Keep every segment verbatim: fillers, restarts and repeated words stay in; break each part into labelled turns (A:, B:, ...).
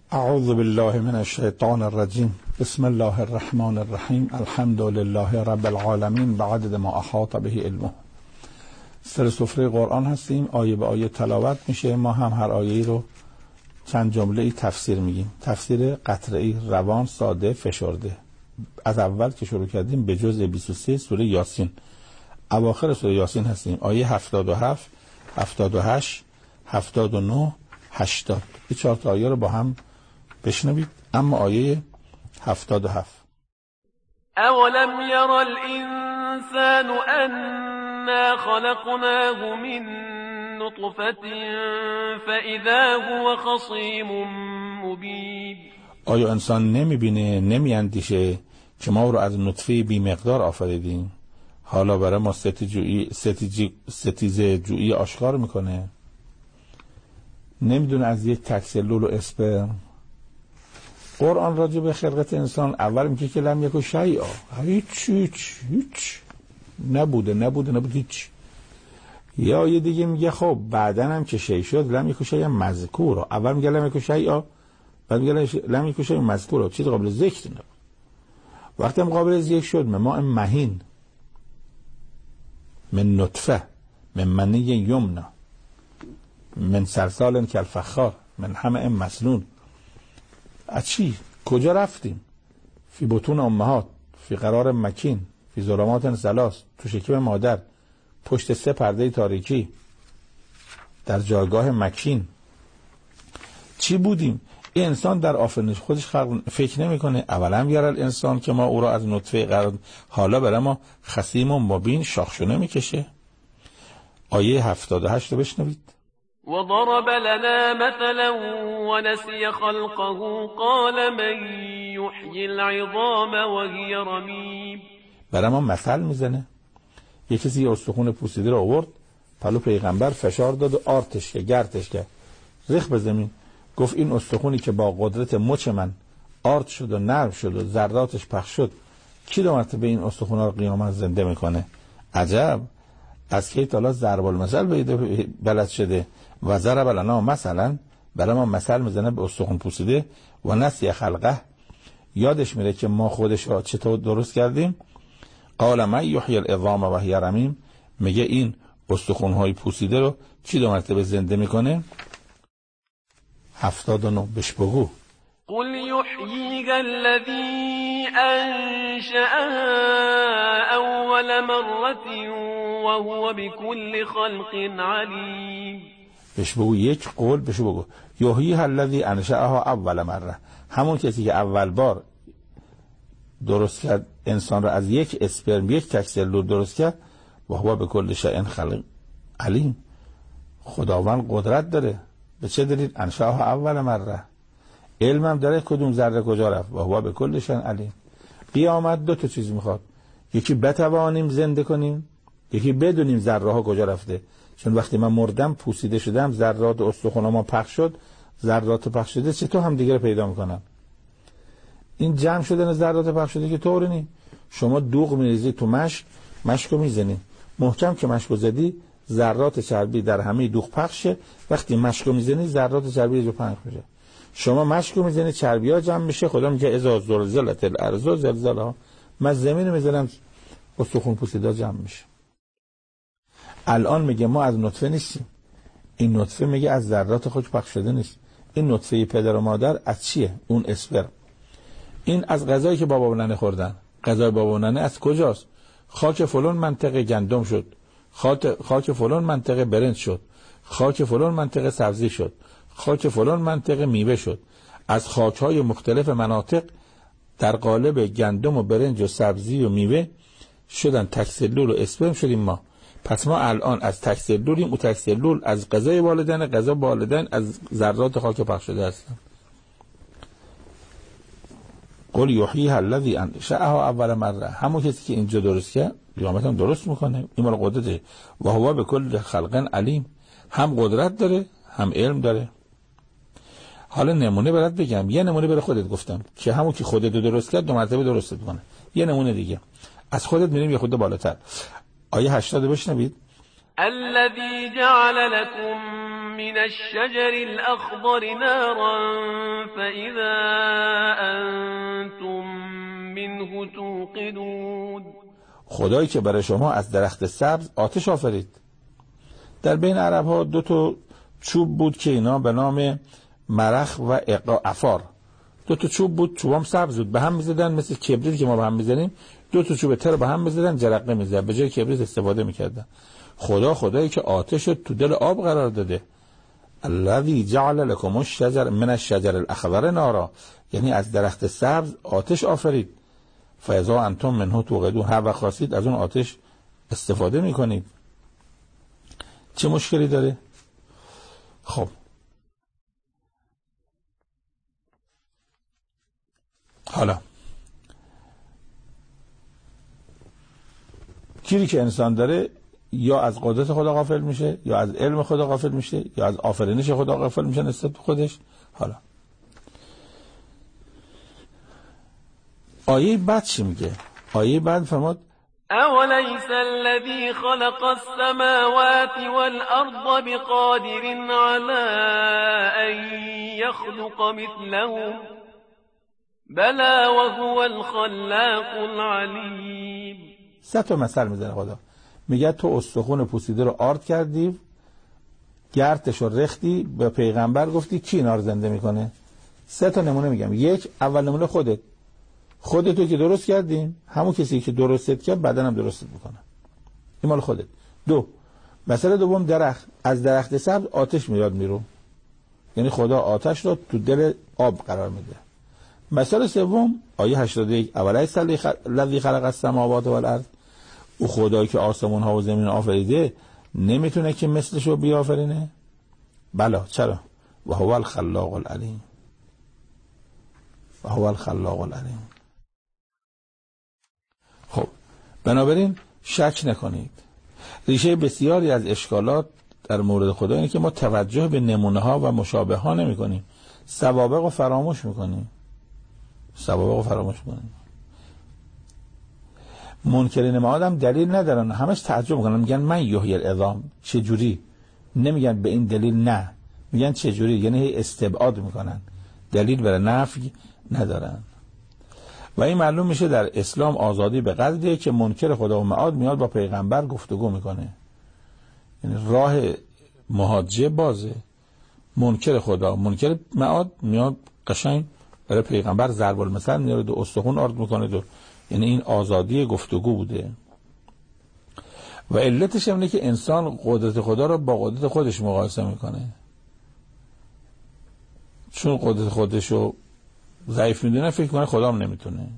A: اعوذ بالله من الشیطان الرجیم. بسم الله الرحمن الرحیم. الحمد لله رب العالمین بعدد ما احاط به علمه. سر سفره قرآن هستیم، آیه به آیه تلاوت میشه. ما هم هر آیه رو چند جمله ای تفسیر میگیم. تفسیر قطعی، روان، ساده، فشرده. از اول که شروع کردیم به جزء بیست و سه سوره یاسین، اواخر سوره یاسین هستیم. آیه هفتاد و هفت، هفتاد و هشت، هفتاد و نه، هشتاد. این چهار تا آیه رو با هم بشنوید. اما آیه هفتاد و هفت:
B: اولم یر الانسان انا خلقناه من نطفة فاذا هو خصیم مبین. آیا
A: انسان نمیبینه، نمیاندیشه که ما رو از نطفه بی مقدار آفریدیم، حالا برای ما ستیزجویی ستیزه جویی آشکار میکنه؟ نمیدونه از یک تک سلول و اسپرم. قرآن راجع به خلقت انسان اول میگه که لم یکن شیئا، هیچ هیچ هیچ نبوده نبوده نبوده هیچ. یا یه دیگه میگه خب بعدن هم که شیء شد لم یکن شیئا مذکورا. اول میگه لم یکن شیئا، بعد میگه لم یکن شیئا مذکورا، چیز قابل ذکر نبود. وقتی هم قابل ذکر شد من ما مهین، من نطفه، من منی یمنا، من سلسال کالفخار، من همه مسنون. از چی؟ کجا رفتیم؟ فی بطون امهات، فی قرار مکین، فی ظلمات ثلاث، تو شکم مادر، پشت سه پرده تاریکی، در جایگاه مکین. چی بودیم؟ این انسان در آفرینش خودش خلق فکر نمیکنه. اولا بیار الانسان که ما او را از نطفه قرار، حالا برای ما خصیم و مبین، شاخشونه میکشه. آیه هفتاد و هشت رو بشنوید.
B: وضرب لنا مثلا ونسي خلقه قال من يحيي العظام وهي رميم.
A: برای ما مثل میزنه. یه کسی یه استخون پوسیده رو آورد، پلو پیغمبر فشار داد و آرتش که گرتش که ریخ به زمین. گفت این استخونی که با قدرت مچ من آرت شد و نرم شد و ذراتش پخش شد، کی دو مرتبه این استخونا رو قیامت زنده میکنه؟ عجب، از کی تالا ضرب المثل بلد شده. و ضرب لنا مثلا، برای ما مثل میزنه به استخوان پوسیده. و نسی خلقه، یادش میره که ما خودش را چطور درست کردیم. قال من یحیی العظام و هی رمیم، میگه این استخوان‌های پوسیده رو چی دو مرتبه زنده میکنه؟ هفتاد و نه بهش بگو.
B: قل یحییها الذی انشأها اول مرة وهو بكل خلق علیم.
A: بهش بگو یک قول بهش بگو یحییها الذی انشأها اول مره، همون کسی که اول بار درست کرد انسان را از یک اسپرم، یک تک سلول درست کرد. و هو بكل شیء خلق علیم، خداوند قدرت داره. به چه دلیل؟ انشأها اول مره، علمم داره کدوم ذره کجا رفت. و هو بكل شیء علیم. قیامت دو تا چیز میخواد، یکی بتوانیم زنده کنیم، یکی بدونیم ذره ها کجا رفته. چون وقتی من مردم پوسیده شدم، ذرات استخوانم پخش شد، ذرات پخش شده چطور هم دیگه رو پیدا میکنن؟ این جمع شدن ذرات پخش شده که طوری نی. شما دوغ میریزی تو مشک، مشک رو میزنی محکم که مشک رو زدی، ذرات چربی در همه دوغ پخشه. وقتی مشک رو میزنی ذرات چربی جو پخش میشه. شما مشک رو میزنی چربی ها جمع میشه. خدا میگه اذا زلزلت الارض زلزالها، من زمین رو میزنم استخوان پوسیده جمع میشه. الان میگه ما از نطفه نیستیم. این نطفه میگه از ذرات خود پخش شده نیست. این نطفه پدر و مادر از چیه؟ اون اسپرم. این از غذایی که بابا و ننه خوردن. غذای بابا و ننه از کجاست؟ خاک فلان منطقه گندم شد، خاک خاک فلان منطقه برنج شد، خاک فلان منطقه سبزی شد، خاک فلان منطقه میوه شد. از خاک‌های مختلف مناطق در قالب گندم و برنج و سبزی و میوه شدن تک سلول و اسپرم شدیم ما. پس ما الان از تک سلولیم، او تک سلول از غذای والدین، غذا والدین از ذرات خاک پخش شده هستن. قل یحییها الذی انشأها اول مره، همون کسی که اینجا درست کرد قیامت هم درست میکنه. این مال قدرته. و هو بكل خلق علیم، هم قدرت داره هم علم داره. حالا نمونه برات بگم، یه نمونه برای خودت گفتم که همون که خودت درست کرد دو مرتبه درست کنه. یه نمونه دیگه از خودت میریم یه خود بالاتر. آیه هشتاد بشنوید.
B: الذي جعل لكم من الشجر الأخضر نارا فإذا أنتم منه توقدون.
A: خدایی که برای شما از درخت سبز آتش آفرید. در بین عرب ها دو تا چوب بود که اینا به نام مرخ و افار، دو تا چوب بود، چوبام سبز بود، به هم میزدن مثل کبریت که ما به هم میزنیم، دو تا چوب تر به هم میزدن جرقه میزد، به جای کبریت استفاده میکردن. خدا خدایی که آتش تو دل آب قرار داده. الذی جعل لكم الشجر من الشجر الاخضر نارا، یعنی از درخت سبز آتش آفرید. فاذا انتم منه توقدون، هر وقت خواستید از اون آتش استفاده میکنید. چه مشکلی داره؟ خب حالا گیری که انسان داره یا از قدرت خدا غافل میشه، یا از علم خدا غافل میشه، یا از آفرینش خدا غافل میشه نسبت به خودش. حالا آیه بعد چی میگه؟ آیه بعد فرمود
B: أوليس الذي خلق السماوات والأرض بقادر على أن يخلق مثلهم بلى وهو الخلاق العليم.
A: سه تا مثل میزنه خدا، میگه تو استخون پوسیده رو آرد کردی، گردش رو رختی، به پیغمبر گفتی کی اینا رو زنده میکنه؟ سه تا نمونه میگم. یک، اول نمونه خودت، خودتو که درست کردیم، همون کسی که درستت کرد بدنم درستت میکنه، این مال خودت. دو، مثلا دوم درخت، از درخت سبز آتش میاد میرو، یعنی خدا آتش رو تو دل آب قرار میده. مثلا سوم آیه هشتاد و یک، اولیس الذی خلق السماوات والارض، او خدایی که آسمون ها و زمین آفریده نمیتونه که مثلشو بیافرینه؟ بله، چرا؟ و هو الخلاق العلیم، و هو الخلاق العلیم. خب بنابراین شک نکنید. ریشه بسیاری از اشکالات در مورد خدا اینه که ما توجه به نمونه ها و مشابه ها نمی کنیم، سوابق رو فراموش میکنیم. سوابق رو فراموش میکنیم. منکرین معاد هم دلیل ندارن، همش تعجب میکنن، میگن من یحیی العظام. چه جوری؟ نمیگن به این دلیل نه، میگن چه جوری، یعنی استبعاد میکنن، دلیل برای نفی ندارن. و این معلوم میشه در اسلام آزادی به قدریه که منکر خدا و معاد میاد با پیغمبر گفتگو میکنه، یعنی راه محاجه بازه. منکر خدا، منکر معاد میاد قشنگ برای پیغمبر ضرب المثل میاره، دو استخون آرد میکنه دو، یعنی این آزادی گفتگو بوده. و علتش اینه که انسان قدرت خدا رو با قدرت خودش مقایسه میکنه، چون قدرت خودش رو ضعیف میدونه فکر کنه خدا هم نمیتونه.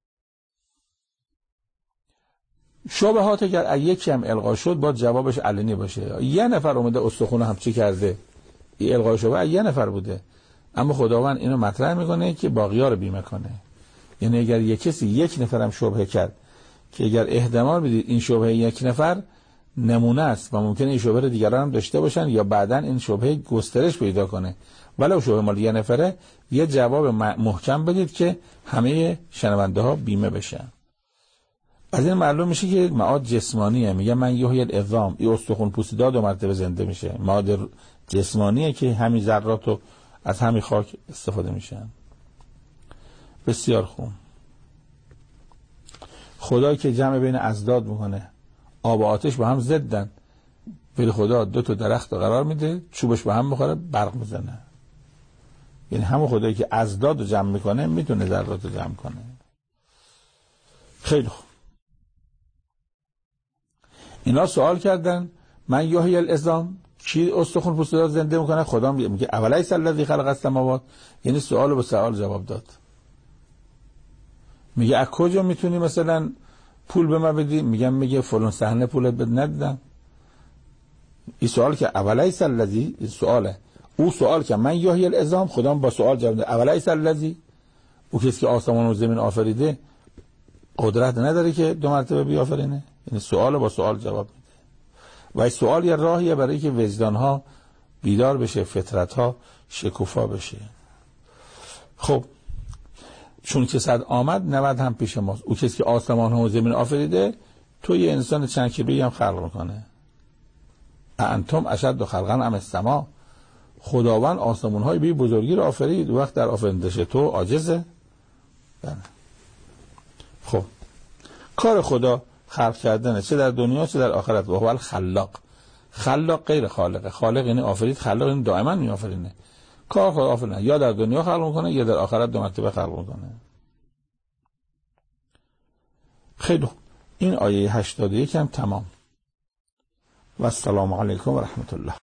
A: شبهات اگر یکی هم القا شد با جوابش علنی باشه. یه نفر اومده استخون هم چی کرده، این القا شبه یه نفر بوده، اما خداوند اینو مطرح میکنه که باقی‌ها رو بیمه کنه. یعنی اگر یک کسی یک نفر هم شبهه کرد که اگر احتمال بدید این شبهه یک نفر نمونه است و ممکنه این شبهه رو دیگران هم داشته باشن یا بعداً این شبهه گسترش پیدا کنه، ولو شبهه مال یه نفره، یه جواب محکم بدید که همه شنونده ها بیمه بشن. از این معلوم میشه که معاد جسمانیه. میگه من یحیی العظام، این استخوان پوسیده دو مرتبه زنده میشه. معاد جسمانیه که همین ذرات رو از همین خاک استفاده میشن. بسیار خوب. خدایی که جمع بین اضداد میکنه، آب و آتش با هم ضدن، ولی خدا دو تا درخت رو قرار میده، چوبش به هم بخوره برق میزنه. یعنی همون خدایی که اضداد رو جمع میکنه میتونه ذرات رو جمع کنه. خیلی خوب. اینا سوال کردن من یحیی العظام، کی استخوان پوسیده زنده میکنه؟ خدا میگه اولیس الذی خلق السماوات، یعنی سوال رو به سوال جواب داد. میگه از کجا میتونی مثلا پول به من بدی؟ میگم میگه فلان صحنه پولت بد ندادم. این سوال که اولیس الذی، این سواله. او سوال که من یحیی العظام، خدا با سوال جواب داد اولیس الذی، او کسی که آسمان و زمین آفریده قدرت نداره که دو مرتبه بیافرینه؟ یعنی سوال با سوال جواب میده. و این سوال یه راهیه برای که وجدان ها بیدار بشه، فطرت ها شکوفا بشه. خب چون که صد آمد نود هم پیش ماست. او کسی که آسمان ها و زمین آفریده تو یه انسان چند کیلویی هم خلق میکنه. انتم اشد خلقا ام السما، خداوند آسمان‌های بی بزرگی را آفرید، وقت در آفریدش تو عاجزه؟ بله. خب کار خدا خلق کردنه، چه در دنیا چه در آخرت. و هو الخلاق. خلاق غیر خالقه. خالق یعنی آفرید، خلاق یعنی دائما می آفرینه. کار خدا آفرینه یا در دنیا خلق میکنه یا در آخرت دو مرتبه خلق میکنه. خیلی این آیه هشتاد و یک هم تمام. و السلام علیکم و رحمت الله.